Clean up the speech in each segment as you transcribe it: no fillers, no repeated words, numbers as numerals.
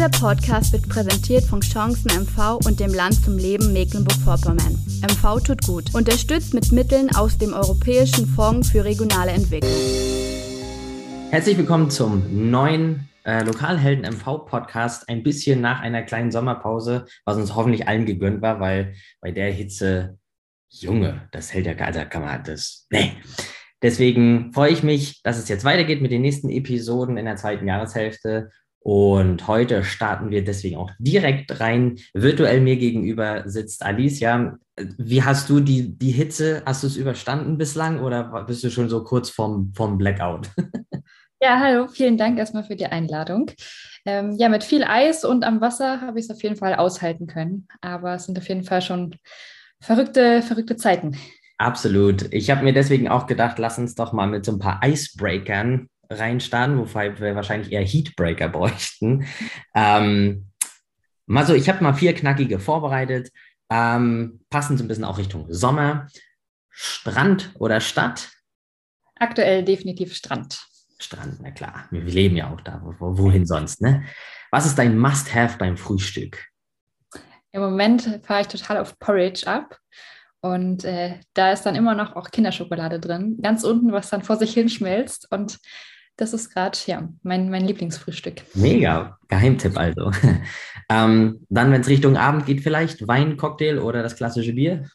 Dieser Podcast wird präsentiert von Chancen MV und dem Land zum Leben Mecklenburg-Vorpommern. MV tut gut. Unterstützt mit Mitteln aus dem Europäischen Fonds für regionale Entwicklung. Herzlich willkommen zum neuen Lokalhelden MV Podcast. Ein bisschen nach einer kleinen Sommerpause, was uns hoffentlich allen gegönnt war, weil bei der Hitze, Junge, das hält ja gar, also kann man das, nee. Deswegen freue ich mich, dass es jetzt weitergeht mit den nächsten Episoden in der zweiten Jahreshälfte. Und heute starten wir deswegen auch direkt rein. Virtuell mir gegenüber sitzt Alicia. Wie hast du die Hitze, hast du es überstanden bislang oder bist du schon so kurz vom Blackout? Ja, hallo, vielen Dank erstmal für die Einladung. Mit viel Eis und am Wasser habe ich es auf jeden Fall aushalten können. Aber es sind auf jeden Fall schon verrückte Zeiten. Absolut. Ich habe mir deswegen auch gedacht, lass uns doch mal mit so ein paar Icebreakern reinstarten, wobei wir wahrscheinlich eher Heatbreaker bräuchten. Ich habe mal 4 knackige vorbereitet, passend so ein bisschen auch Richtung Sommer. Strand oder Stadt? Aktuell definitiv Strand. Strand, na klar. Wir leben ja auch da. Wohin sonst, ne? Was ist dein Must-Have beim Frühstück? Im Moment fahre ich total auf Porridge ab. Und da ist dann immer noch auch Kinderschokolade drin. Ganz unten, was dann vor sich hin schmilzt. Und das ist gerade, mein Lieblingsfrühstück. Mega, Geheimtipp also. Dann, wenn es Richtung Abend geht, vielleicht Wein, Cocktail oder das klassische Bier?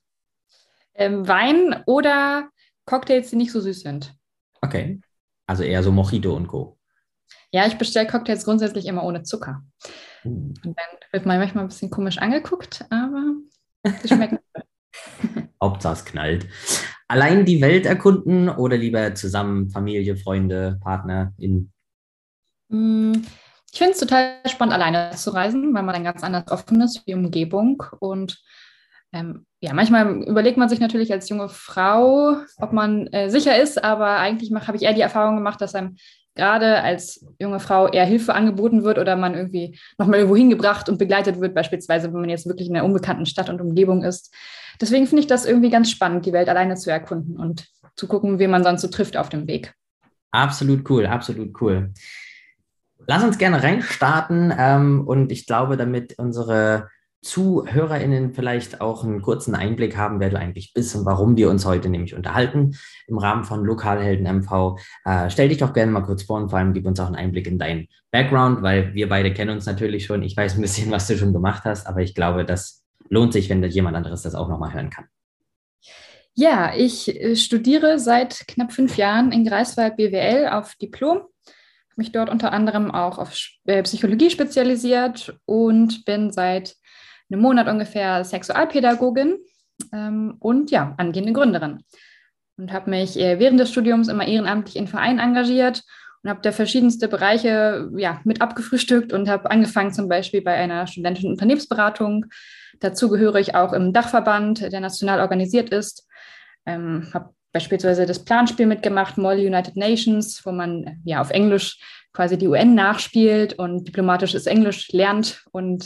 Wein oder Cocktails, die nicht so süß sind. Okay, also eher so Mojito und Co. Ja, ich bestelle Cocktails grundsätzlich immer ohne Zucker. Und dann wird man manchmal ein bisschen komisch angeguckt, aber sie schmecken. Hauptsache es knallt. Allein die Welt erkunden oder lieber zusammen, Familie, Freunde, Partner? Ich finde es total spannend, alleine zu reisen, weil man dann ganz anders offen ist für die Umgebung. Und manchmal überlegt man sich natürlich als junge Frau, ob man sicher ist, aber eigentlich habe ich eher die Erfahrung gemacht, dass einem gerade als junge Frau eher Hilfe angeboten wird oder man irgendwie nochmal irgendwo hingebracht und begleitet wird, beispielsweise wenn man jetzt wirklich in einer unbekannten Stadt und Umgebung ist. Deswegen finde ich das irgendwie ganz spannend, die Welt alleine zu erkunden und zu gucken, wen man sonst so trifft auf dem Weg. Absolut cool, absolut cool. Lass uns gerne reinstarten und ich glaube, damit unsere ZuhörerInnen vielleicht auch einen kurzen Einblick haben, wer du eigentlich bist und warum wir uns heute nämlich unterhalten im Rahmen von Lokalhelden MV. Stell dich doch gerne mal kurz vor und vor allem gib uns auch einen Einblick in deinen Background, weil wir beide kennen uns natürlich schon. Ich weiß ein bisschen, was du schon gemacht hast, aber ich glaube, das lohnt sich, wenn jemand anderes das auch nochmal hören kann. Ja, ich studiere seit knapp 5 Jahren in Greifswald BWL auf Diplom. Habe mich dort unter anderem auch auf Psychologie spezialisiert und bin seit einem Monat ungefähr Sexualpädagogin und angehende Gründerin. Und habe mich während des Studiums immer ehrenamtlich in Vereinen engagiert und habe da verschiedenste Bereiche mit abgefrühstückt und habe angefangen zum Beispiel bei einer studentischen Unternehmensberatung. Dazu gehöre ich auch im Dachverband, der national organisiert ist. Habe beispielsweise das Planspiel mitgemacht, Model United Nations, wo man auf Englisch quasi die UN nachspielt und diplomatisches Englisch lernt. Und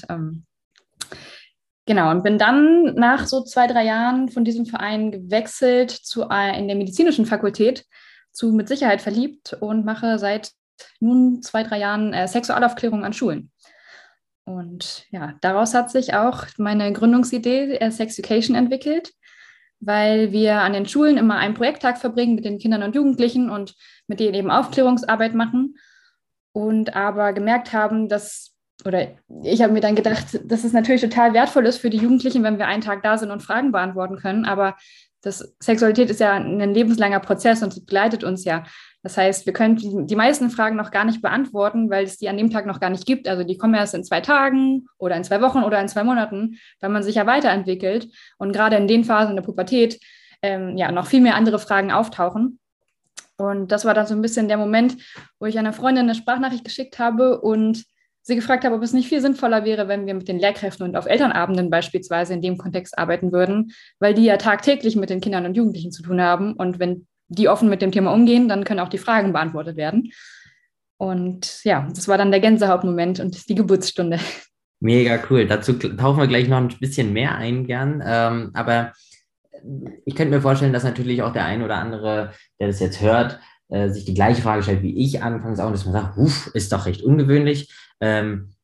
und bin dann nach so 2-3 Jahren von diesem Verein gewechselt in der medizinischen Fakultät zu Mit Sicherheit verliebt und mache seit nun 2-3 Jahren Sexualaufklärung an Schulen. Und daraus hat sich auch meine Gründungsidee Sexeducation entwickelt, weil wir an den Schulen immer einen Projekttag verbringen mit den Kindern und Jugendlichen und mit denen eben Aufklärungsarbeit machen und aber gemerkt haben, ich habe mir dann gedacht, dass es natürlich total wertvoll ist für die Jugendlichen, wenn wir einen Tag da sind und Fragen beantworten können, aber Sexualität ist ja ein lebenslanger Prozess und es begleitet uns ja. Das heißt, wir können die meisten Fragen noch gar nicht beantworten, weil es die an dem Tag noch gar nicht gibt. Also die kommen erst in 2 Tagen oder in 2 Wochen oder in 2 Monaten, weil man sich ja weiterentwickelt. Und gerade in den Phasen der Pubertät noch viel mehr andere Fragen auftauchen. Und das war dann so ein bisschen der Moment, wo ich einer Freundin eine Sprachnachricht geschickt habe und sie gefragt habe, ob es nicht viel sinnvoller wäre, wenn wir mit den Lehrkräften und auf Elternabenden beispielsweise in dem Kontext arbeiten würden, weil die ja tagtäglich mit den Kindern und Jugendlichen zu tun haben. Und wenn die offen mit dem Thema umgehen, dann können auch die Fragen beantwortet werden. Und das war dann der Gänsehautmoment und die Geburtsstunde. Mega cool. Dazu tauchen wir gleich noch ein bisschen mehr ein, gern. Aber ich könnte mir vorstellen, dass natürlich auch der ein oder andere, der das jetzt hört, sich die gleiche Frage stellt wie ich anfangs auch, dass man sagt, ist doch recht ungewöhnlich.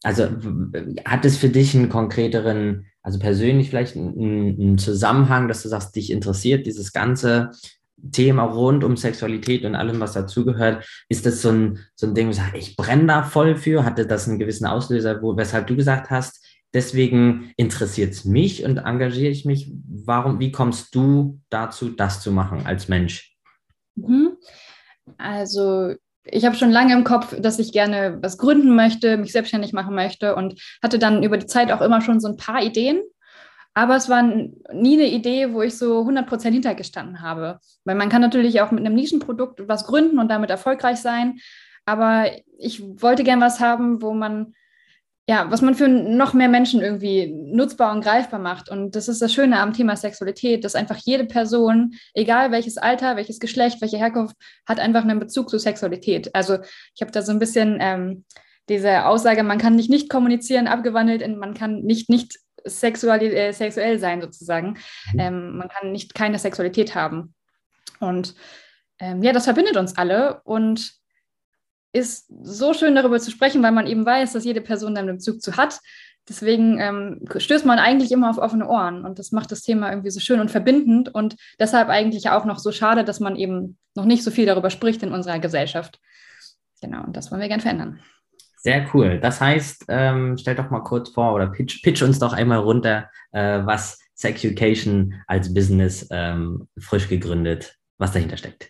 Also hat es für dich einen konkreteren, also persönlich vielleicht einen Zusammenhang, dass du sagst, dich interessiert dieses ganze Thema rund um Sexualität und allem, was dazugehört? Ist das so ein Ding, wo du sagst, ich brenne da voll für? Hatte das einen gewissen Auslöser, weshalb du gesagt hast, deswegen interessiert es mich und engagiere ich mich? Wie kommst du dazu, das zu machen als Mensch? Mhm. Also ich habe schon lange im Kopf, dass ich gerne was gründen möchte, mich selbstständig machen möchte und hatte dann über die Zeit auch immer schon so ein paar Ideen. Aber es war nie eine Idee, wo ich so 100% hintergestanden habe. Weil man kann natürlich auch mit einem Nischenprodukt was gründen und damit erfolgreich sein. Aber ich wollte gern was haben, was man für noch mehr Menschen irgendwie nutzbar und greifbar macht. Und das ist das Schöne am Thema Sexualität, dass einfach jede Person, egal welches Alter, welches Geschlecht, welche Herkunft, hat einfach einen Bezug zu Sexualität. Also ich habe da so ein bisschen diese Aussage, man kann nicht kommunizieren, abgewandelt in man kann nicht sexuell sein sozusagen. Man kann nicht keine Sexualität haben. Und das verbindet uns alle und ist so schön darüber zu sprechen, weil man eben weiß, dass jede Person da einen Bezug zu hat. Deswegen stößt man eigentlich immer auf offene Ohren und das macht das Thema irgendwie so schön und verbindend und deshalb eigentlich auch noch so schade, dass man eben noch nicht so viel darüber spricht in unserer Gesellschaft. Genau, und das wollen wir gerne verändern. Sehr cool. Das heißt, stell doch mal kurz vor oder pitch uns doch einmal runter, was Sexucation als Business frisch gegründet, was dahinter steckt.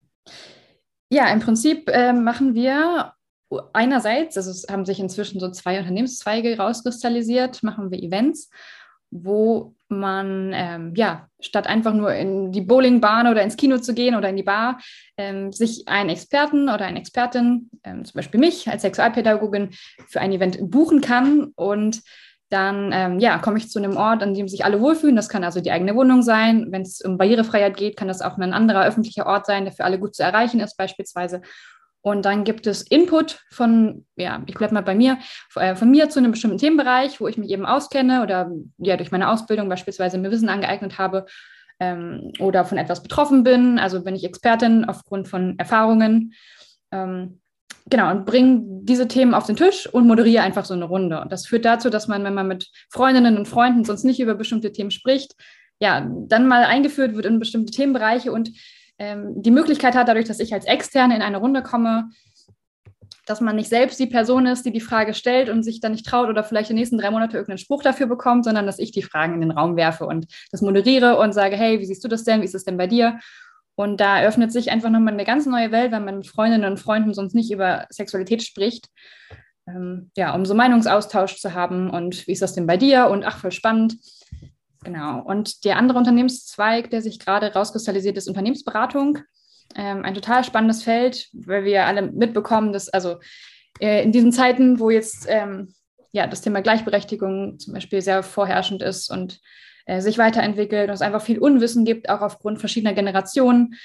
Ja, im Prinzip machen wir einerseits, also es haben sich inzwischen so 2 Unternehmenszweige rauskristallisiert, machen wir Events, wo man statt einfach nur in die Bowlingbahn oder ins Kino zu gehen oder in die Bar, sich einen Experten oder eine Expertin, zum Beispiel mich als Sexualpädagogin, für ein Event buchen kann und dann komme ich zu einem Ort, an dem sich alle wohlfühlen. Das kann also die eigene Wohnung sein. Wenn es um Barrierefreiheit geht, kann das auch ein anderer öffentlicher Ort sein, der für alle gut zu erreichen ist beispielsweise. Und dann gibt es Input ich bleibe mal bei mir, von mir zu einem bestimmten Themenbereich, wo ich mich eben auskenne oder durch meine Ausbildung beispielsweise mir Wissen angeeignet habe oder von etwas betroffen bin. Also bin ich Expertin aufgrund von Erfahrungen. Genau, und bringe diese Themen auf den Tisch und moderiere einfach so eine Runde. Und das führt dazu, dass man, wenn man mit Freundinnen und Freunden sonst nicht über bestimmte Themen spricht, dann mal eingeführt wird in bestimmte Themenbereiche und die Möglichkeit hat, dadurch, dass ich als Externe in eine Runde komme, dass man nicht selbst die Person ist, die die Frage stellt und sich dann nicht traut oder vielleicht die nächsten 3 Monate irgendeinen Spruch dafür bekommt, sondern dass ich die Fragen in den Raum werfe und das moderiere und sage, hey, wie siehst du das denn? Wie ist es denn bei dir? Und da eröffnet sich einfach nochmal eine ganz neue Welt, wenn man mit Freundinnen und Freunden sonst nicht über Sexualität spricht. Um so Meinungsaustausch zu haben und wie ist das denn bei dir? Und ach, voll spannend. Genau. Und der andere Unternehmenszweig, der sich gerade rauskristallisiert, ist Unternehmensberatung. Ein total spannendes Feld, weil wir alle mitbekommen, dass in diesen Zeiten, wo jetzt das Thema Gleichberechtigung zum Beispiel sehr vorherrschend ist und sich weiterentwickelt und es einfach viel Unwissen gibt, auch aufgrund verschiedener Generationen.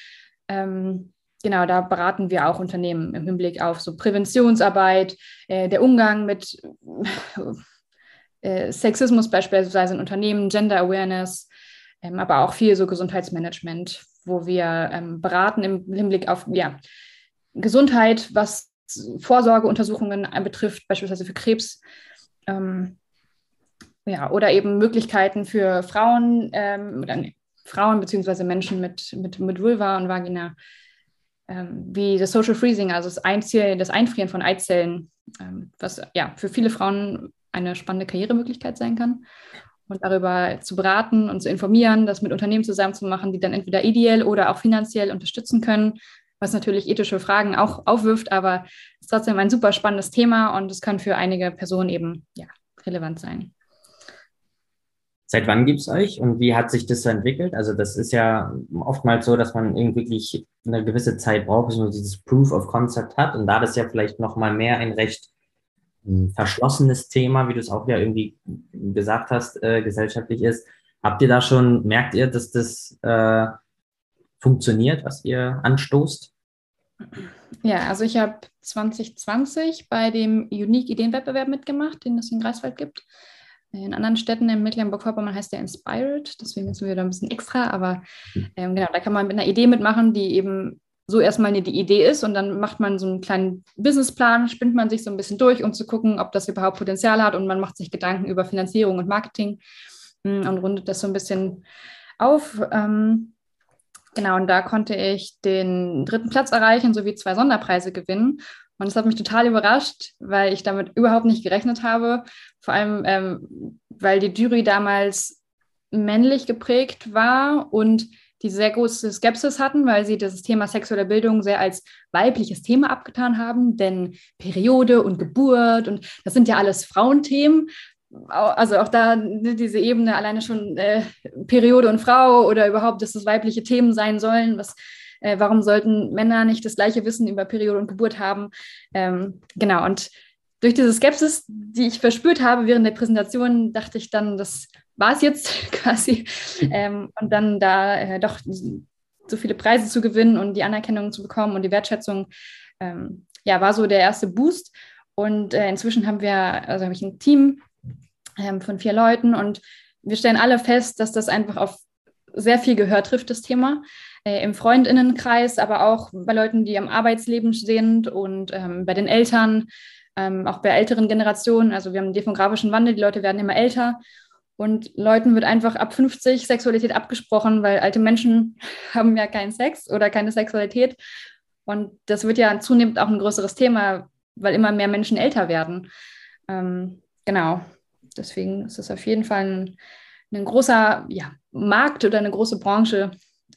Da beraten wir auch Unternehmen im Hinblick auf so Präventionsarbeit, der Umgang mit Sexismus beispielsweise in Unternehmen, Gender Awareness, aber auch viel so Gesundheitsmanagement, wo wir beraten im Hinblick auf Gesundheit, was Vorsorgeuntersuchungen betrifft, beispielsweise für Krebs. Oder eben Möglichkeiten für Frauen Frauen beziehungsweise Menschen mit Vulva und Vagina, wie das Social Freezing, also das Einfrieren von Eizellen, was für viele Frauen eine spannende Karrieremöglichkeit sein kann. Und darüber zu beraten und zu informieren, das mit Unternehmen zusammen zu machen, die dann entweder ideell oder auch finanziell unterstützen können, was natürlich ethische Fragen auch aufwirft, aber es ist trotzdem ein super spannendes Thema und es kann für einige Personen eben relevant sein. Seit wann gibt es euch und wie hat sich das so entwickelt? Also das ist ja oftmals so, dass man irgendwie wirklich eine gewisse Zeit braucht, bis man dieses Proof of Concept hat. Und da das ja vielleicht noch mal mehr ein recht verschlossenes Thema, wie du es auch ja irgendwie gesagt hast, gesellschaftlich ist, merkt ihr, dass das funktioniert, was ihr anstoßt? Ja, also ich habe 2020 bei dem Unique Ideenwettbewerb mitgemacht, den es in Greifswald gibt. In anderen Städten in Mecklenburg-Vorpommern heißt der Inspired, deswegen sind wir da ein bisschen extra, aber da kann man mit einer Idee mitmachen, die eben so erstmal die Idee ist und dann macht man so einen kleinen Businessplan, spinnt man sich so ein bisschen durch, um zu gucken, ob das überhaupt Potenzial hat und man macht sich Gedanken über Finanzierung und Marketing und rundet das so ein bisschen auf. Genau, und da konnte ich den 3. Platz erreichen sowie 2 Sonderpreise gewinnen. Und das hat mich total überrascht, weil ich damit überhaupt nicht gerechnet habe. Vor allem, weil die Jury damals männlich geprägt war und die sehr große Skepsis hatten, weil sie das Thema sexuelle Bildung sehr als weibliches Thema abgetan haben. Denn Periode und Geburt und das sind ja alles Frauenthemen. Also auch da diese Ebene alleine schon Periode und Frau oder überhaupt, dass das weibliche Themen sein sollen. Warum sollten Männer nicht das gleiche Wissen über Periode und Geburt haben? Genau, und durch diese Skepsis, die ich verspürt habe während der Präsentation, dachte ich dann, das war es jetzt quasi. Und dann da doch so viele Preise zu gewinnen und die Anerkennung zu bekommen und die Wertschätzung, war so der erste Boost. Und inzwischen habe ich ein Team von 4 Leuten und wir stellen alle fest, dass das einfach auf sehr viel Gehör trifft, das Thema. Im Freundinnenkreis, aber auch bei Leuten, die am Arbeitsleben sind und bei den Eltern, auch bei älteren Generationen. Also wir haben einen demografischen Wandel, die Leute werden immer älter und Leuten wird einfach ab 50 Sexualität abgesprochen, weil alte Menschen haben ja keinen Sex oder keine Sexualität. Und das wird ja zunehmend auch ein größeres Thema, weil immer mehr Menschen älter werden. Genau, deswegen ist es auf jeden Fall ein großer Markt oder eine große Branche.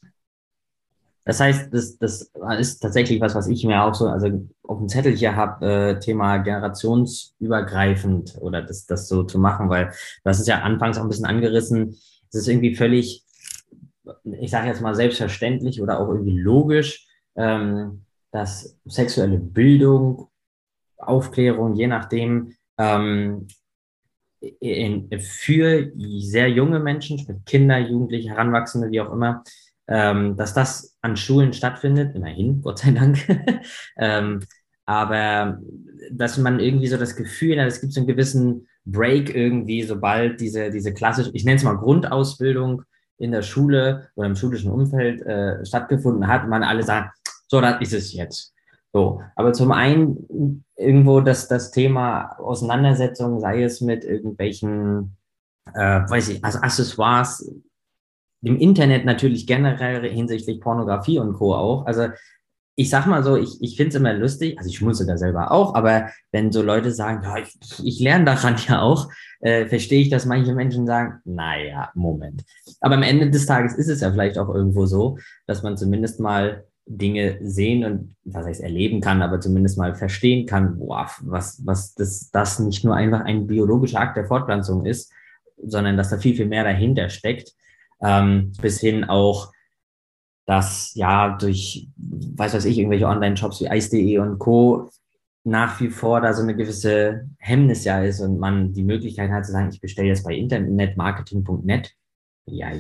Das heißt, das ist tatsächlich was ich mir auch so, also auf dem Zettel hier habe, Thema generationsübergreifend oder das so zu machen, weil das ist ja anfangs auch ein bisschen angerissen. Es ist irgendwie völlig, ich sage jetzt mal selbstverständlich oder auch irgendwie logisch, dass sexuelle Bildung, Aufklärung, je nachdem, für sehr junge Menschen, sprich Kinder, Jugendliche, Heranwachsende, wie auch immer, dass das an Schulen stattfindet, immerhin, Gott sei Dank. Aber dass man irgendwie so das Gefühl hat, es gibt so einen gewissen Break irgendwie, sobald diese klassische, ich nenne es mal Grundausbildung in der Schule oder im schulischen Umfeld stattgefunden hat, und man alle sagt, so, das ist es jetzt. So, aber zum einen irgendwo das Thema Auseinandersetzung, sei es mit irgendwelchen, also Accessoires, im Internet natürlich generell hinsichtlich Pornografie und Co. auch. Also ich sag mal so, ich finde es immer lustig, also ich schmunzel da selber auch, aber wenn so Leute sagen, ja, ich lerne daran ja auch, verstehe ich, dass manche Menschen sagen, naja, Moment. Aber am Ende des Tages ist es ja vielleicht auch irgendwo so, dass man zumindest mal Dinge sehen und, was heißt erleben kann, aber zumindest mal verstehen kann, boah, was das nicht nur einfach ein biologischer Akt der Fortpflanzung ist, sondern dass da viel, viel mehr dahinter steckt. Bis hin auch, dass ja durch, weiß ich, irgendwelche Online-Shops wie Eis.de und Co. nach wie vor da so eine gewisse Hemmnis ja ist und man die Möglichkeit hat zu sagen, ich bestelle jetzt bei internetmarketing.net. Ja.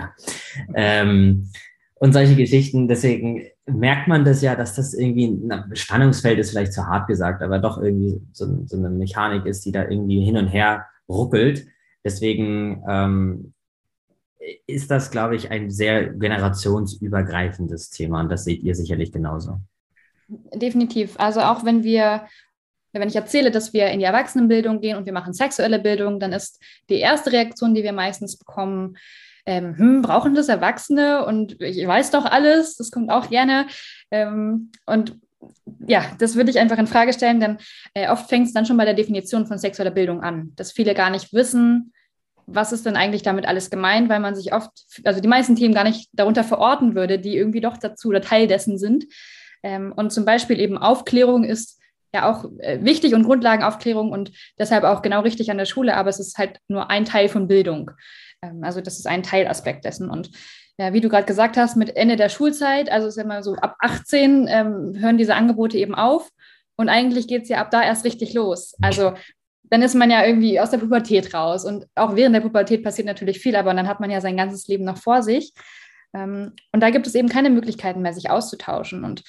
Und solche Geschichten, deswegen merkt man das ja, dass das irgendwie ein Spannungsfeld ist, vielleicht zu hart gesagt, aber doch irgendwie so eine Mechanik ist, die da irgendwie hin und her ruckelt. Deswegen ist das, glaube ich, ein sehr generationsübergreifendes Thema und das seht ihr sicherlich genauso. Definitiv. Also auch wenn ich erzähle, dass wir in die Erwachsenenbildung gehen und wir machen sexuelle Bildung, dann ist die erste Reaktion, die wir meistens bekommen, brauchen das Erwachsene und ich weiß doch alles, das kommt auch gerne. Und ja, das würde ich einfach in Frage stellen, denn oft fängt es dann schon bei der Definition von sexueller Bildung an, dass viele gar nicht wissen, was ist denn eigentlich damit alles gemeint, weil man sich oft, also die meisten Themen gar nicht darunter verorten würde, die irgendwie doch dazu oder Teil dessen sind. Und zum Beispiel eben Aufklärung ist ja auch wichtig und Grundlagenaufklärung und deshalb auch genau richtig an der Schule, aber es ist halt nur ein Teil von Bildung. Also das ist ein Teilaspekt dessen. Und ja, wie du gerade gesagt hast, mit Ende der Schulzeit, also ist ja mal so ab 18 hören diese Angebote eben auf und eigentlich geht es ja ab da erst richtig los. Also dann ist man ja irgendwie aus der Pubertät raus und auch während der Pubertät passiert natürlich viel, aber dann hat man ja sein ganzes Leben noch vor sich und da gibt es eben keine Möglichkeiten mehr, sich auszutauschen und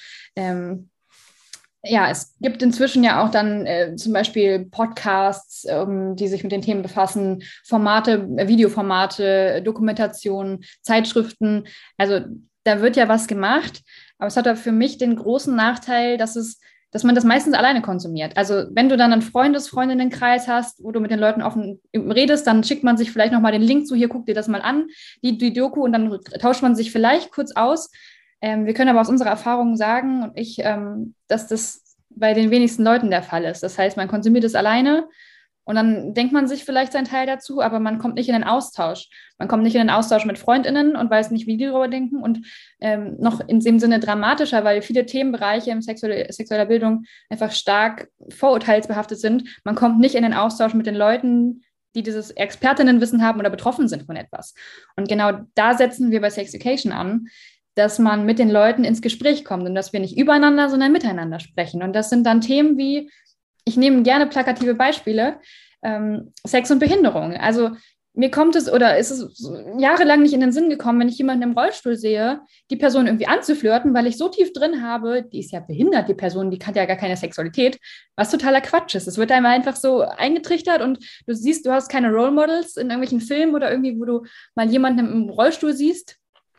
es gibt inzwischen ja auch dann zum Beispiel Podcasts, die sich mit den Themen befassen, Formate, Videoformate, Dokumentationen, Zeitschriften, also da wird ja was gemacht, Aber es hat da für mich den großen Nachteil, dass man das meistens alleine konsumiert. Also wenn du dann einen Freundinnenkreis hast, wo du mit den Leuten offen redest, dann schickt man sich vielleicht nochmal den Link zu, hier, guck dir das mal an, die Doku, und dann tauscht man sich vielleicht kurz aus. Wir können aber aus unserer Erfahrung sagen, und dass das bei den wenigsten Leuten der Fall ist. Das heißt, man konsumiert es alleine und dann denkt man sich vielleicht seinen Teil dazu, aber man kommt nicht in den Austausch. Man kommt nicht in den Austausch mit FreundInnen und weiß nicht, wie die darüber denken. Und noch in dem Sinne dramatischer, weil viele Themenbereiche in sexueller Bildung einfach stark vorurteilsbehaftet sind. Man kommt nicht in den Austausch mit den Leuten, die dieses Expertinnenwissen haben oder betroffen sind von etwas. Und genau da setzen wir bei Sexeducation an, dass man mit den Leuten ins Gespräch kommt und dass wir nicht übereinander, sondern miteinander sprechen. Und das sind dann Themen wie, ich nehme gerne plakative Beispiele, Sex und Behinderung. Also mir kommt es oder ist es jahrelang nicht in den Sinn gekommen, wenn ich jemanden im Rollstuhl sehe, die Person irgendwie anzuflirten, weil ich so tief drin habe, die ist ja behindert, die Person, die hat ja gar keine Sexualität, was totaler Quatsch ist. Es wird einem einfach so eingetrichtert und du siehst, du hast keine Role Models in irgendwelchen Filmen oder irgendwie, wo du mal jemanden im Rollstuhl siehst,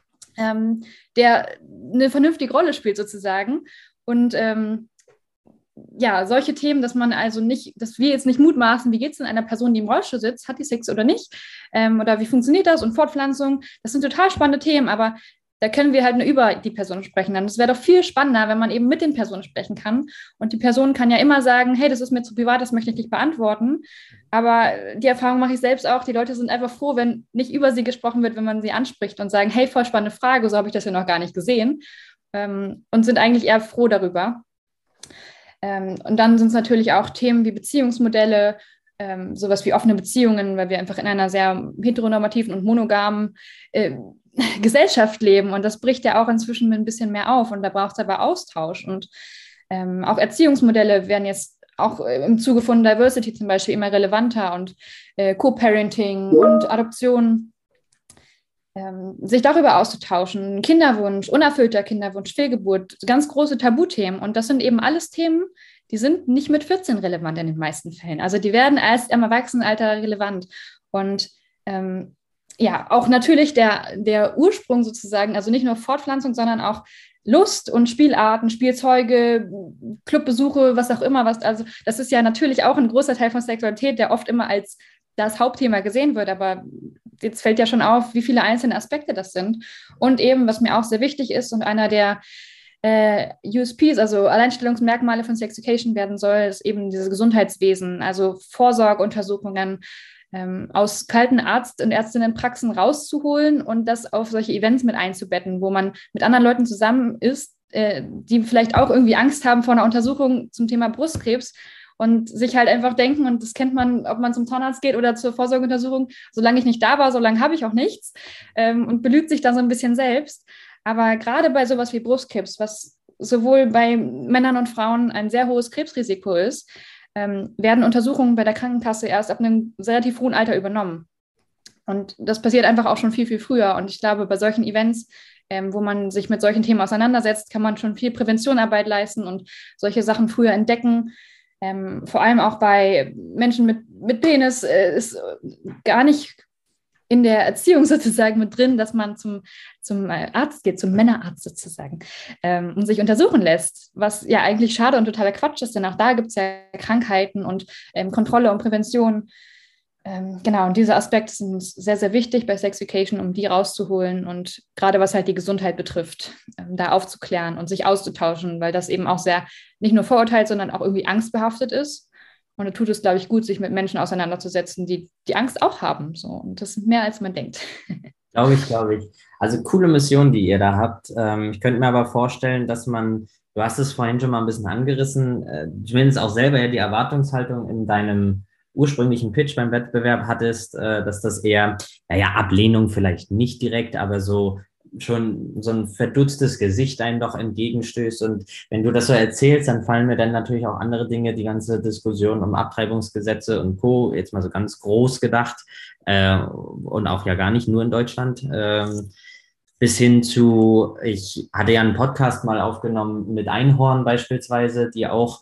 der eine vernünftige Rolle spielt sozusagen. Und solche Themen, dass wir jetzt nicht mutmaßen, wie geht es denn einer Person, die im Rollstuhl sitzt, hat die Sex oder nicht? Oder wie funktioniert das? Und Fortpflanzung, das sind total spannende Themen, aber da können wir halt nur über die Person sprechen. Dann es wäre doch viel spannender, wenn man eben mit den Personen sprechen kann. Und die Person kann ja immer sagen, hey, das ist mir zu privat, das möchte ich nicht beantworten. Aber die Erfahrung mache ich selbst auch. Die Leute sind einfach froh, wenn nicht über sie gesprochen wird, wenn man sie anspricht und sagen, hey, voll spannende Frage, so habe ich das ja noch gar nicht gesehen. Und sind eigentlich eher froh darüber. Und dann sind es natürlich auch Themen wie Beziehungsmodelle, sowas wie offene Beziehungen, weil wir einfach in einer sehr heteronormativen und monogamen Gesellschaft leben. Und das bricht ja auch inzwischen ein bisschen mehr auf. Und da braucht es aber Austausch. Und auch Erziehungsmodelle werden jetzt auch im Zuge von Diversity zum Beispiel immer relevanter und Co-Parenting und Adoption, sich darüber auszutauschen, Kinderwunsch, unerfüllter Kinderwunsch, Fehlgeburt, ganz große Tabuthemen. Und das sind eben alles Themen, die sind nicht mit 14 relevant in den meisten Fällen. Also die werden erst im Erwachsenenalter relevant. Und auch natürlich der Ursprung sozusagen, also nicht nur Fortpflanzung, sondern auch Lust und Spielarten, Spielzeuge, Clubbesuche, was auch immer. Also das ist ja natürlich auch ein großer Teil von Sexualität, der oft immer als das Hauptthema gesehen wird, aber jetzt fällt ja schon auf, wie viele einzelne Aspekte das sind. Und eben, was mir auch sehr wichtig ist und einer der USPs, also Alleinstellungsmerkmale von Sexeducation werden soll, ist eben dieses Gesundheitswesen, also Vorsorgeuntersuchungen aus kalten Arzt- und Ärztinnenpraxen rauszuholen und das auf solche Events mit einzubetten, wo man mit anderen Leuten zusammen ist, die vielleicht auch irgendwie Angst haben vor einer Untersuchung zum Thema Brustkrebs und sich halt einfach denken, und das kennt man, ob man zum Zahnarzt geht oder zur Vorsorgeuntersuchung, solange ich nicht da war, solange habe ich auch nichts, und belügt sich da so ein bisschen selbst. Aber gerade bei sowas wie Brustkrebs, was sowohl bei Männern und Frauen ein sehr hohes Krebsrisiko ist, werden Untersuchungen bei der Krankenkasse erst ab einem relativ hohen Alter übernommen. Und das passiert einfach auch schon viel, viel früher. Und ich glaube, bei solchen Events, wo man sich mit solchen Themen auseinandersetzt, kann man schon viel Präventionsarbeit leisten und solche Sachen früher entdecken. Vor allem auch bei Menschen mit Penis ist gar nicht in der Erziehung sozusagen mit drin, dass man zum Arzt geht, zum Männerarzt sozusagen, und sich untersuchen lässt, was ja eigentlich schade und totaler Quatsch ist, denn auch da gibt es ja Krankheiten und Kontrolle und Prävention. Genau, und diese Aspekte sind sehr, sehr wichtig bei Sexeducation, um die rauszuholen und gerade was halt die Gesundheit betrifft, da aufzuklären und sich auszutauschen, weil das eben auch sehr nicht nur Vorurteil, sondern auch irgendwie angstbehaftet ist. Und da tut es, glaube ich, gut, sich mit Menschen auseinanderzusetzen, die die Angst auch haben. So. Und das ist mehr, als man denkt. Glaube ich. Also coole Mission, die ihr da habt. Ich könnte mir aber vorstellen, dass du hast es vorhin schon mal ein bisschen angerissen, zumindest auch selber ja die Erwartungshaltung in deinem ursprünglichen Pitch beim Wettbewerb hattest, dass das eher, Ablehnung vielleicht nicht direkt, aber so schon so ein verdutztes Gesicht einem doch entgegenstößt. Und wenn du das so erzählst, dann fallen mir dann natürlich auch andere Dinge, die ganze Diskussion um Abtreibungsgesetze und Co., jetzt mal so ganz groß gedacht, und auch ja gar nicht nur in Deutschland, bis hin zu, ich hatte ja einen Podcast mal aufgenommen mit Einhorn beispielsweise, die auch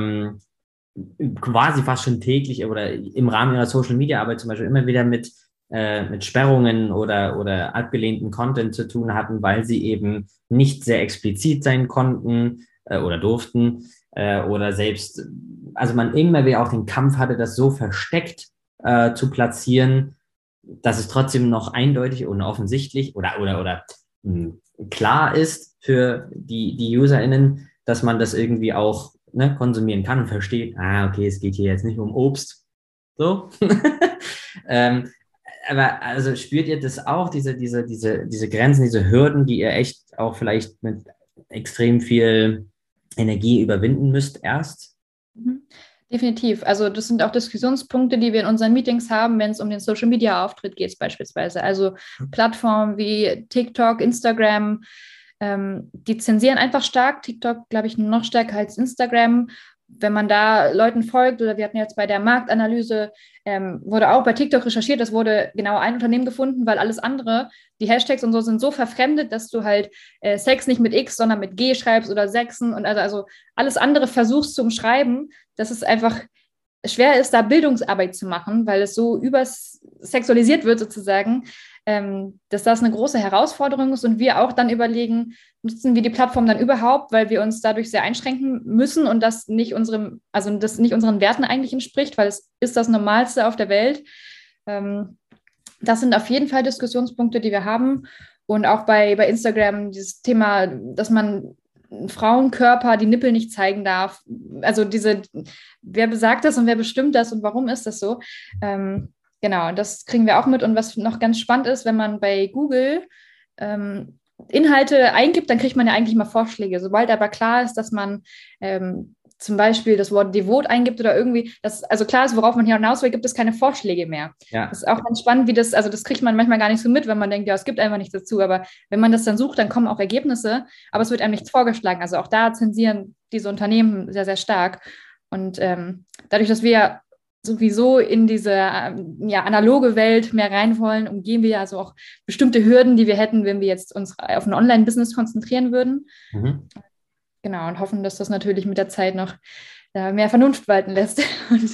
quasi fast schon täglich oder im Rahmen ihrer Social-Media-Arbeit zum Beispiel immer wieder mit mit Sperrungen oder abgelehnten Content zu tun hatten, weil sie eben nicht sehr explizit sein konnten oder durften oder selbst, also man irgendwie auch den Kampf hatte, das so versteckt zu platzieren, dass es trotzdem noch eindeutig und offensichtlich oder klar ist für die UserInnen, dass man das irgendwie auch konsumieren kann und versteht, okay, es geht hier jetzt nicht um Obst. So. Aber also spürt ihr das auch, diese Grenzen, diese Hürden, die ihr echt auch vielleicht mit extrem viel Energie überwinden müsst erst? Mhm. Definitiv. Also das sind auch Diskussionspunkte, die wir in unseren Meetings haben, wenn es um den Social-Media-Auftritt geht beispielsweise. Also Plattformen wie TikTok, Instagram, die zensieren einfach stark. TikTok, glaube ich, noch stärker als Instagram. Wenn man da Leuten folgt, oder wir hatten jetzt bei der Marktanalyse, wurde auch bei TikTok recherchiert, es wurde genau ein Unternehmen gefunden, weil alles andere, die Hashtags und so sind so verfremdet, dass du halt Sex nicht mit X, sondern mit G schreibst oder Sechsen und also alles andere versuchst zu umschreiben, dass es einfach schwer ist, da Bildungsarbeit zu machen, weil es so übersexualisiert wird sozusagen, dass das eine große Herausforderung ist und wir auch dann überlegen, nutzen wir die Plattform dann überhaupt, weil wir uns dadurch sehr einschränken müssen und das nicht das nicht unseren Werten eigentlich entspricht, weil es ist das Normalste auf der Welt. Das sind auf jeden Fall Diskussionspunkte, die wir haben. Und auch bei Instagram dieses Thema, dass man Frauenkörper die Nippel nicht zeigen darf. Also wer besagt das und wer bestimmt das und warum ist das so? Genau, das kriegen wir auch mit. Und was noch ganz spannend ist, wenn man bei Google Inhalte eingibt, dann kriegt man ja eigentlich mal Vorschläge. Sobald aber klar ist, dass man zum Beispiel das Wort devot eingibt oder irgendwie, also klar ist, worauf man hinaus will, gibt es keine Vorschläge mehr. Ja. Das ist auch ganz spannend, also das kriegt man manchmal gar nicht so mit, wenn man denkt, ja, es gibt einfach nichts dazu. Aber wenn man das dann sucht, dann kommen auch Ergebnisse, aber es wird einem nichts vorgeschlagen. Also auch da zensieren diese Unternehmen sehr, sehr stark. Und dadurch, dass wir sowieso in diese analoge Welt mehr rein wollen, umgehen wir ja also auch bestimmte Hürden, die wir hätten, wenn wir jetzt uns auf ein Online-Business konzentrieren würden. Mhm. Genau, und hoffen, dass das natürlich mit der Zeit noch mehr Vernunft walten lässt.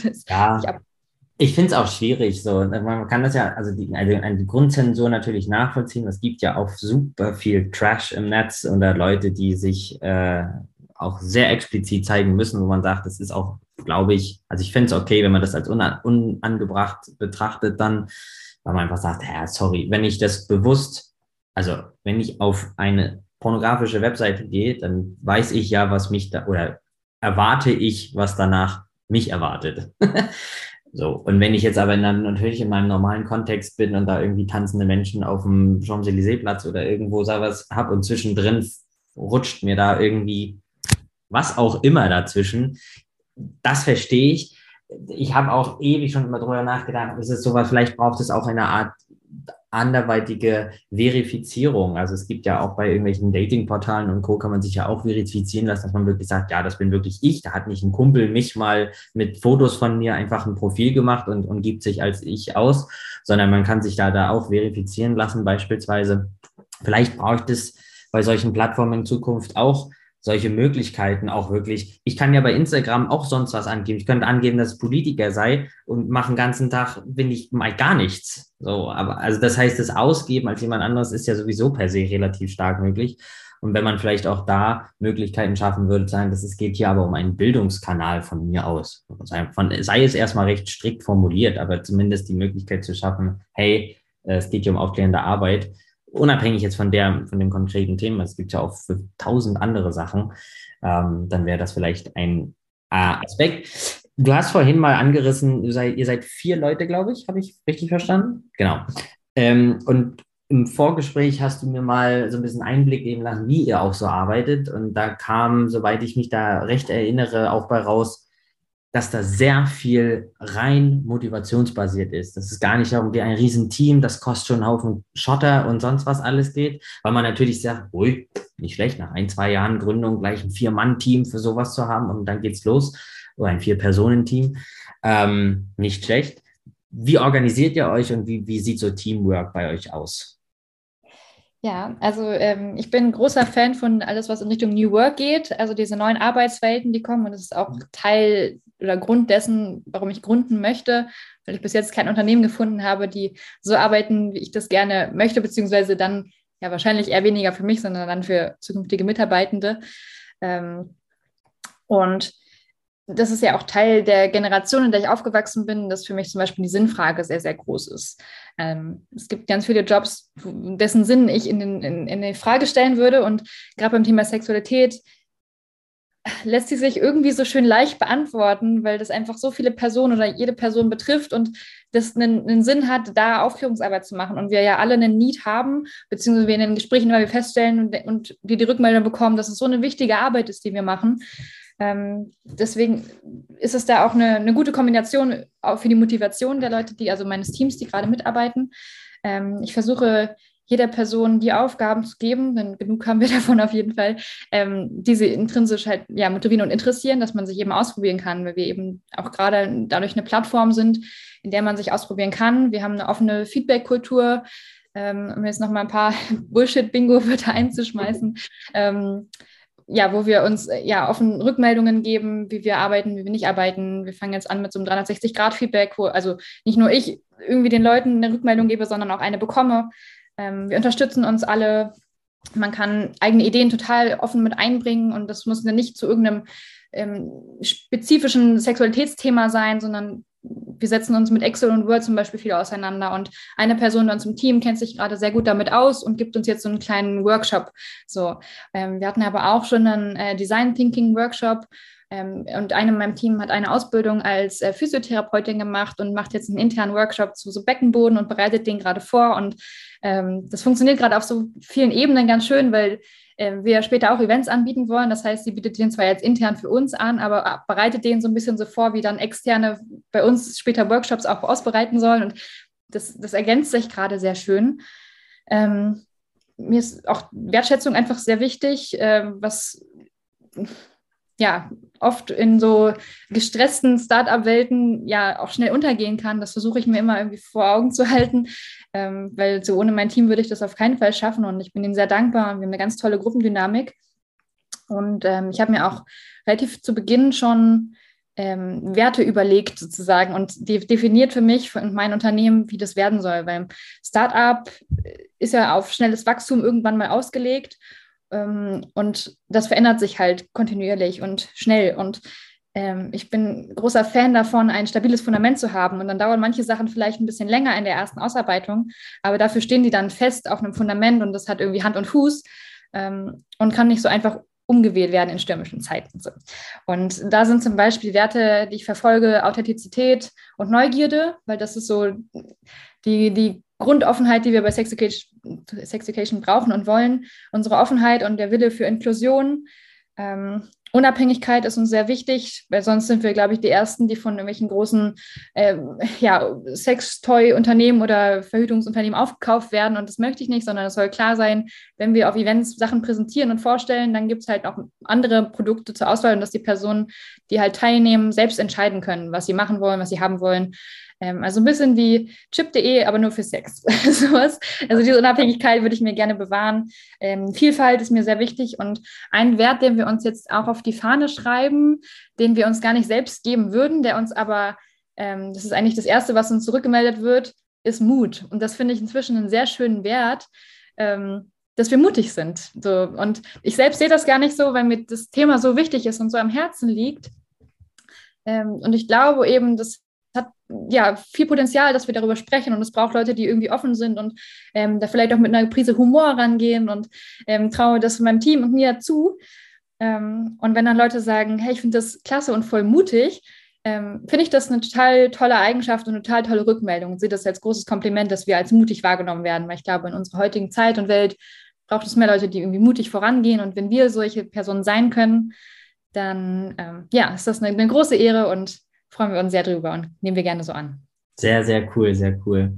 Ich finde es auch schwierig. So. Man kann das ja, also eine Grundzensur natürlich nachvollziehen. Es gibt ja auch super viel Trash im Netz oder Leute, die sich auch sehr explizit zeigen müssen, wo man sagt, das ist auch, glaube ich, also ich finde es okay, wenn man das als unangebracht betrachtet, dann, weil man einfach sagt, sorry, wenn ich das bewusst, also wenn ich auf eine pornografische Webseite gehe, dann weiß ich ja, was mich da, oder erwarte ich, was danach mich erwartet. So, und wenn ich jetzt aber dann natürlich in meinem normalen Kontext bin und da irgendwie tanzende Menschen auf dem Champs-Élysées-Platz oder irgendwo sowas habe und zwischendrin rutscht mir da irgendwie was auch immer dazwischen, das verstehe ich. Ich habe auch ewig schon immer drüber nachgedacht, ist es sowas, vielleicht braucht es auch eine Art anderweitige Verifizierung. Also es gibt ja auch bei irgendwelchen Datingportalen und Co. kann man sich ja auch verifizieren lassen, dass man wirklich sagt, ja, das bin wirklich ich. Da hat nicht ein Kumpel mich mal mit Fotos von mir einfach ein Profil gemacht und gibt sich als ich aus, sondern man kann sich da auch verifizieren lassen beispielsweise. Vielleicht braucht es bei solchen Plattformen in Zukunft auch solche Möglichkeiten auch wirklich. Ich kann ja bei Instagram auch sonst was angeben. Ich könnte angeben, dass ich Politiker sei und mache den ganzen Tag, bin ich mal gar nichts. So, aber also das heißt, das Ausgeben als jemand anderes ist ja sowieso per se relativ stark möglich. Und wenn man vielleicht auch da Möglichkeiten schaffen würde, sagen, es geht hier aber um einen Bildungskanal von mir aus. Sei es erstmal recht strikt formuliert, aber zumindest die Möglichkeit zu schaffen, hey, es geht hier um aufklärende Arbeit. Unabhängig jetzt von dem konkreten Thema, es gibt ja auch für 1000 andere Sachen, dann wäre das vielleicht ein Aspekt. Du hast vorhin mal angerissen, ihr seid 4 Leute, glaube ich, habe ich richtig verstanden? Genau. Und im Vorgespräch hast du mir mal so ein bisschen Einblick geben lassen, wie ihr auch so arbeitet. Und da kam, soweit ich mich da recht erinnere, auch bei raus, dass da sehr viel rein motivationsbasiert ist. Das ist gar nicht darum, wie ein Riesenteam, das kostet schon einen Haufen Schotter und sonst was alles geht, weil man natürlich sagt, ui, nicht schlecht, nach 1-2 Jahren Gründung gleich ein 4-Mann-Team für sowas zu haben und dann geht's los, oder ein 4-Personen-Team, nicht schlecht. Wie organisiert ihr euch und wie sieht so Teamwork bei euch aus? Ja, also ich bin großer Fan von alles, was in Richtung New Work geht, also diese neuen Arbeitswelten, die kommen und das ist auch Teil oder Grund dessen, warum ich gründen möchte, weil ich bis jetzt kein Unternehmen gefunden habe, die so arbeiten, wie ich das gerne möchte, beziehungsweise dann ja wahrscheinlich eher weniger für mich, sondern dann für zukünftige Mitarbeitende. Und das ist ja auch Teil der Generation, in der ich aufgewachsen bin, dass für mich zum Beispiel die Sinnfrage sehr, sehr groß ist. Es gibt ganz viele Jobs, dessen Sinn ich in die Frage stellen würde. Und gerade beim Thema Sexualität lässt sie sich irgendwie so schön leicht beantworten, weil das einfach so viele Personen oder jede Person betrifft und das einen Sinn hat, da Aufklärungsarbeit zu machen. Und wir ja alle einen Need haben, beziehungsweise wir in den Gesprächen immer feststellen und wir die Rückmeldung bekommen, dass es so eine wichtige Arbeit ist, die wir machen. Deswegen ist es da auch eine gute Kombination auch für die Motivation der Leute, also meines Teams, die gerade mitarbeiten. Ich versuche jeder Person die Aufgaben zu geben, denn genug haben wir davon auf jeden Fall, die sie intrinsisch halt motivieren und interessieren, dass man sich eben ausprobieren kann, weil wir eben auch gerade dadurch eine Plattform sind, in der man sich ausprobieren kann. Wir haben eine offene Feedback-Kultur, um jetzt nochmal ein paar Bullshit-Bingo-Wörter einzuschmeißen. Wo wir uns offen Rückmeldungen geben, wie wir arbeiten, wie wir nicht arbeiten. Wir fangen jetzt an mit so einem 360-Grad-Feedback, wo also nicht nur ich irgendwie den Leuten eine Rückmeldung gebe, sondern auch eine bekomme. Wir unterstützen uns alle. Man kann eigene Ideen total offen mit einbringen und das muss dann nicht zu irgendeinem spezifischen Sexualitätsthema sein, sondern wir setzen uns mit Excel und Word zum Beispiel viel auseinander und eine Person in unserem Team kennt sich gerade sehr gut damit aus und gibt uns jetzt so einen kleinen Workshop. Wir hatten aber auch schon einen Design Thinking Workshop und eine in meinem Team hat eine Ausbildung als Physiotherapeutin gemacht und macht jetzt einen internen Workshop zu so Beckenboden und bereitet den gerade vor und das funktioniert gerade auf so vielen Ebenen ganz schön, weil wir später auch Events anbieten wollen. Das heißt, sie bietet den zwar jetzt intern für uns an, aber bereitet den so ein bisschen so vor, wie dann Externe bei uns später Workshops auch ausbereiten sollen. Und das ergänzt sich gerade sehr schön. Mir ist auch Wertschätzung einfach sehr wichtig, was oft in so gestressten Start-up-Welten auch schnell untergehen kann. Das versuche ich mir immer irgendwie vor Augen zu halten, weil so ohne mein Team würde ich das auf keinen Fall schaffen und ich bin ihnen sehr dankbar und wir haben eine ganz tolle Gruppendynamik. Und ich habe mir auch relativ zu Beginn schon Werte überlegt sozusagen und definiert für mich und mein Unternehmen, wie das werden soll, weil Start-up ist ja auf schnelles Wachstum irgendwann mal ausgelegt. Und das verändert sich halt kontinuierlich und schnell. Und ich bin großer Fan davon, ein stabiles Fundament zu haben. Und dann dauern manche Sachen vielleicht ein bisschen länger in der ersten Ausarbeitung, aber dafür stehen die dann fest auf einem Fundament und das hat irgendwie Hand und Fuß und kann nicht so einfach umgewählt werden in stürmischen Zeiten. Und da sind zum Beispiel Werte, die ich verfolge, Authentizität und Neugierde, weil das ist so die Grundoffenheit, die wir bei Sex Education brauchen und wollen, unsere Offenheit und der Wille für Inklusion. Unabhängigkeit ist uns sehr wichtig, weil sonst sind wir, glaube ich, die Ersten, die von irgendwelchen großen Sextoy-Unternehmen oder Verhütungsunternehmen aufgekauft werden und das möchte ich nicht, sondern es soll klar sein, wenn wir auf Events Sachen präsentieren und vorstellen, dann gibt es halt auch andere Produkte zur Auswahl und dass die Personen, die halt teilnehmen, selbst entscheiden können, was sie machen wollen, was sie haben wollen. Also ein bisschen wie chip.de, aber nur für Sex. Sowas. Also diese Unabhängigkeit würde ich mir gerne bewahren. Vielfalt ist mir sehr wichtig und ein Wert, den wir uns jetzt auch auf die Fahne schreiben, den wir uns gar nicht selbst geben würden, der uns aber, das ist eigentlich das Erste, was uns zurückgemeldet wird, ist Mut. Und das finde ich inzwischen einen sehr schönen Wert, dass wir mutig sind. So. Und ich selbst sehe das gar nicht so, weil mir das Thema so wichtig ist und so am Herzen liegt. Und ich glaube eben, das hat viel Potenzial, dass wir darüber sprechen und es braucht Leute, die irgendwie offen sind und da vielleicht auch mit einer Prise Humor rangehen und traue das meinem Team und mir zu. Und wenn dann Leute sagen, hey, ich finde das klasse und voll mutig, finde ich das eine total tolle Eigenschaft und eine total tolle Rückmeldung und sehe das als großes Kompliment, dass wir als mutig wahrgenommen werden, weil ich glaube, in unserer heutigen Zeit und Welt braucht es mehr Leute, die irgendwie mutig vorangehen und wenn wir solche Personen sein können, dann ist das eine große Ehre und freuen wir uns sehr drüber und nehmen wir gerne so an. Sehr, sehr cool, sehr cool.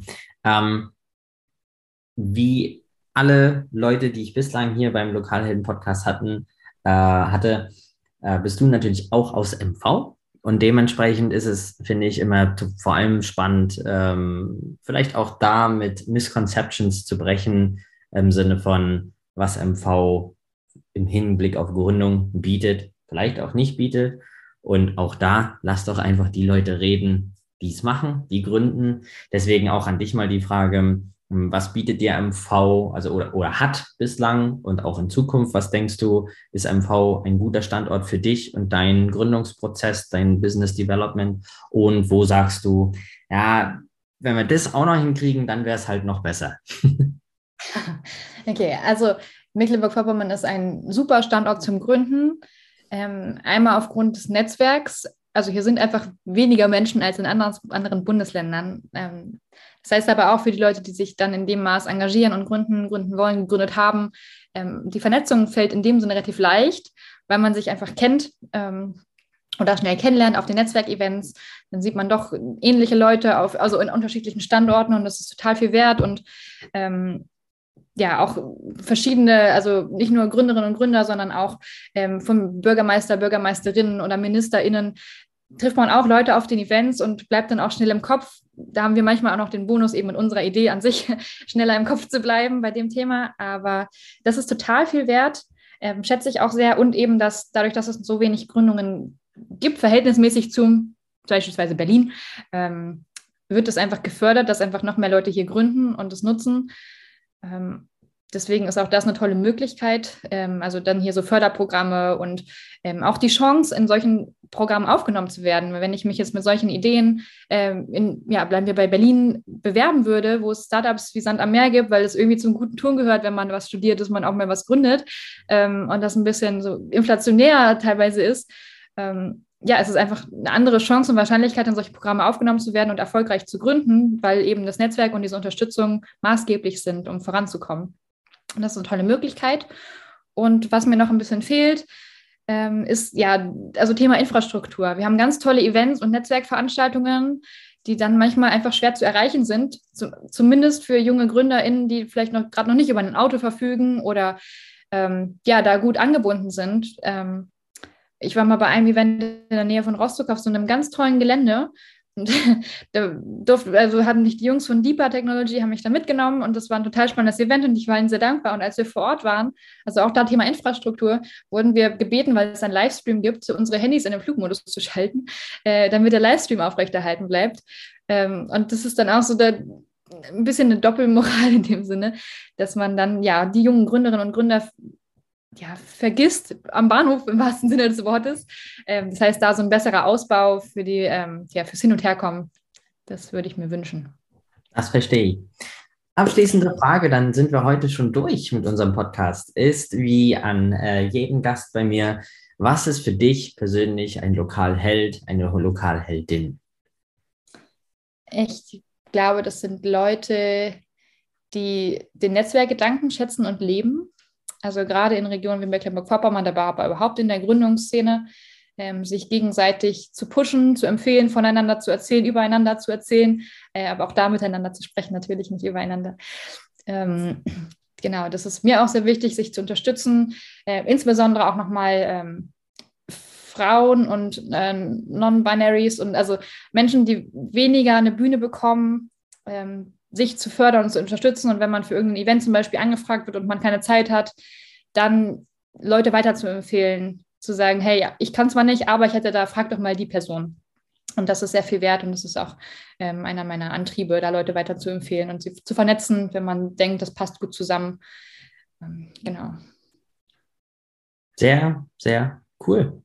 Wie alle Leute, die ich bislang hier beim Lokalhelden-Podcast hatte, bist du natürlich auch aus MV und dementsprechend ist es, finde ich, immer vor allem spannend, vielleicht auch da mit Misconceptions zu brechen, im Sinne von, was MV im Hinblick auf Gründung bietet, vielleicht auch nicht bietet. Und auch da, lass doch einfach die Leute reden, die es machen, die gründen. Deswegen auch an dich mal die Frage, was bietet dir MV, also oder hat bislang und auch in Zukunft, was denkst du, ist MV ein guter Standort für dich und deinen Gründungsprozess, dein Business Development? Und wo sagst du, ja, wenn wir das auch noch hinkriegen, dann wäre es halt noch besser. Okay, also Mecklenburg-Vorpommern ist ein super Standort zum Gründen. Einmal aufgrund des Netzwerks. Also hier sind einfach weniger Menschen als in anderen Bundesländern. Das heißt aber auch für die Leute, die sich dann in dem Maß engagieren und gründen wollen, gegründet haben, die Vernetzung fällt in dem Sinne relativ leicht, weil man sich einfach kennt oder schnell kennenlernt auf den Netzwerkevents. Dann sieht man doch ähnliche Leute also in unterschiedlichen Standorten und das ist total viel wert und ja, auch verschiedene, also nicht nur Gründerinnen und Gründer, sondern auch vom Bürgermeister, Bürgermeisterinnen oder MinisterInnen trifft man auch Leute auf den Events und bleibt dann auch schnell im Kopf. Da haben wir manchmal auch noch den Bonus, eben mit unserer Idee an sich schneller im Kopf zu bleiben bei dem Thema. Aber das ist total viel wert, schätze ich auch sehr. Und eben, dass dadurch, dass es so wenig Gründungen gibt, verhältnismäßig zum beispielsweise Berlin, wird es einfach gefördert, dass einfach noch mehr Leute hier gründen und es nutzen. Deswegen ist auch das eine tolle Möglichkeit, also dann hier so Förderprogramme und auch die Chance, in solchen Programmen aufgenommen zu werden. Wenn ich mich jetzt mit solchen Ideen, bleiben wir bei Berlin, bewerben würde, wo es Startups wie Sand am Meer gibt, weil es irgendwie zum guten Ton gehört, wenn man was studiert, dass man auch mal was gründet und das ein bisschen so inflationär teilweise ist, es ist einfach eine andere Chance und Wahrscheinlichkeit, in solche Programme aufgenommen zu werden und erfolgreich zu gründen, weil eben das Netzwerk und diese Unterstützung maßgeblich sind, um voranzukommen. Und das ist eine tolle Möglichkeit. Und was mir noch ein bisschen fehlt, ist also Thema Infrastruktur. Wir haben ganz tolle Events und Netzwerkveranstaltungen, die dann manchmal einfach schwer zu erreichen sind, zumindest für junge GründerInnen, die vielleicht gerade noch nicht über ein Auto verfügen oder da gut angebunden sind. Ich war mal bei einem Event in der Nähe von Rostock auf so einem ganz tollen Gelände und da hatten mich die Jungs von Deeper Technology, haben mich da mitgenommen und das war ein total spannendes Event und ich war ihnen sehr dankbar. Und als wir vor Ort waren, also auch da Thema Infrastruktur, wurden wir gebeten, weil es einen Livestream gibt, unsere Handys in den Flugmodus zu schalten, damit der Livestream aufrechterhalten bleibt. Und das ist dann auch so ein bisschen eine Doppelmoral in dem Sinne, dass man dann die jungen Gründerinnen und Gründer vergisst am Bahnhof im wahrsten Sinne des Wortes. Das heißt, da so ein besserer Ausbau für fürs Hin- und Herkommen, das würde ich mir wünschen. Das verstehe ich. Abschließende Frage, dann sind wir heute schon durch mit unserem Podcast, ist wie an jeden Gast bei mir, was ist für dich persönlich ein Lokalheld, eine Lokalheldin? Ich glaube, das sind Leute, die den Netzwerkgedanken schätzen und leben. Also gerade in Regionen wie Mecklenburg-Vorpommern, aber überhaupt in der Gründungsszene, sich gegenseitig zu pushen, zu empfehlen, voneinander zu erzählen, übereinander zu erzählen, aber auch da miteinander zu sprechen, natürlich nicht übereinander. Genau, das ist mir auch sehr wichtig, sich zu unterstützen, insbesondere auch nochmal Frauen und Non-Binaries und also Menschen, die weniger eine Bühne bekommen, sich zu fördern und zu unterstützen und wenn man für irgendein Event zum Beispiel angefragt wird und man keine Zeit hat, dann Leute weiter zu empfehlen, zu sagen, hey, ich kann zwar nicht, aber ich hätte da, frag doch mal die Person. Und das ist sehr viel wert und das ist auch einer meiner Antriebe, da Leute weiter zu empfehlen und sie zu vernetzen, wenn man denkt, das passt gut zusammen. Genau. Sehr, sehr cool.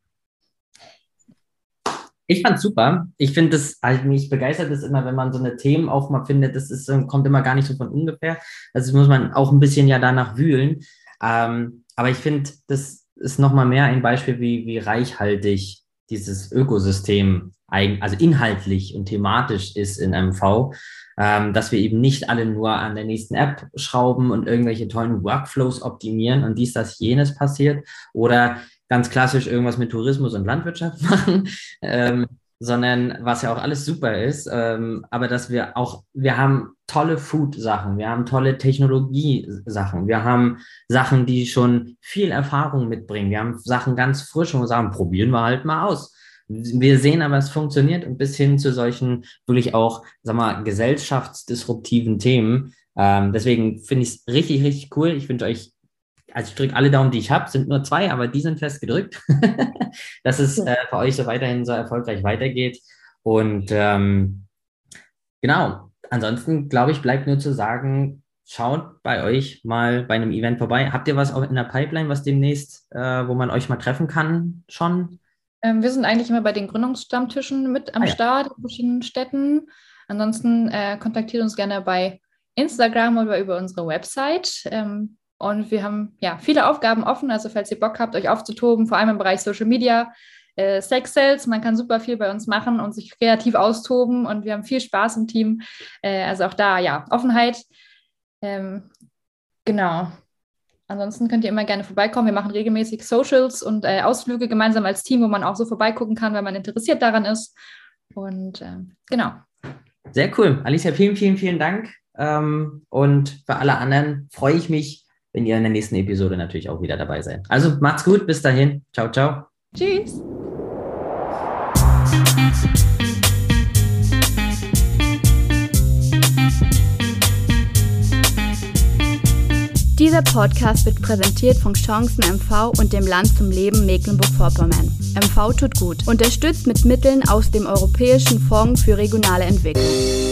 Ich fand's super. Ich finde das, also mich begeistert es immer, wenn man so eine Themen auch mal findet, kommt immer gar nicht so von ungefähr. Also muss man auch ein bisschen danach wühlen. Aber ich finde, das ist nochmal mehr ein Beispiel, wie reichhaltig dieses Ökosystem also inhaltlich und thematisch ist in MV, dass wir eben nicht alle nur an der nächsten App schrauben und irgendwelche tollen Workflows optimieren und dies, das, jenes passiert oder ganz klassisch irgendwas mit Tourismus und Landwirtschaft machen, sondern was ja auch alles super ist, aber dass wir haben tolle Food-Sachen, wir haben tolle Technologie-Sachen, wir haben Sachen, die schon viel Erfahrung mitbringen, wir haben Sachen ganz frisch und sagen, probieren wir halt mal aus. Wir sehen aber, es funktioniert und bis hin zu solchen wirklich auch, gesellschaftsdisruptiven Themen, Deswegen finde ich es richtig, richtig cool. Ich wünsche euch, also ich drücke alle Daumen, die ich habe, sind nur 2, aber die sind fest gedrückt, dass es für euch so weiterhin so erfolgreich weitergeht. Und genau, ansonsten glaube ich, bleibt nur zu sagen, schaut bei euch mal bei einem Event vorbei. Habt ihr was auch in der Pipeline, was demnächst, wo man euch mal treffen kann schon? Wir sind eigentlich immer bei den Gründungsstammtischen mit am Start in verschiedenen Städten. Ansonsten kontaktiert uns gerne bei Instagram oder über unsere Website. Und wir haben viele Aufgaben offen, also falls ihr Bock habt, euch aufzutoben, vor allem im Bereich Social Media, Sex Sales, man kann super viel bei uns machen und sich kreativ austoben und wir haben viel Spaß im Team. Also auch da, Offenheit. Genau. Ansonsten könnt ihr immer gerne vorbeikommen. Wir machen regelmäßig Socials und Ausflüge gemeinsam als Team, wo man auch so vorbeigucken kann, wenn man interessiert daran ist. Und genau. Sehr cool. Alicia, vielen, vielen, vielen Dank. Und für alle anderen freue ich mich, wenn ihr in der nächsten Episode natürlich auch wieder dabei seid. Also macht's gut, bis dahin. Ciao, ciao. Tschüss. Dieser Podcast wird präsentiert von Chancen MV und dem Land zum Leben Mecklenburg-Vorpommern. MV tut gut. Unterstützt mit Mitteln aus dem Europäischen Fonds für regionale Entwicklung.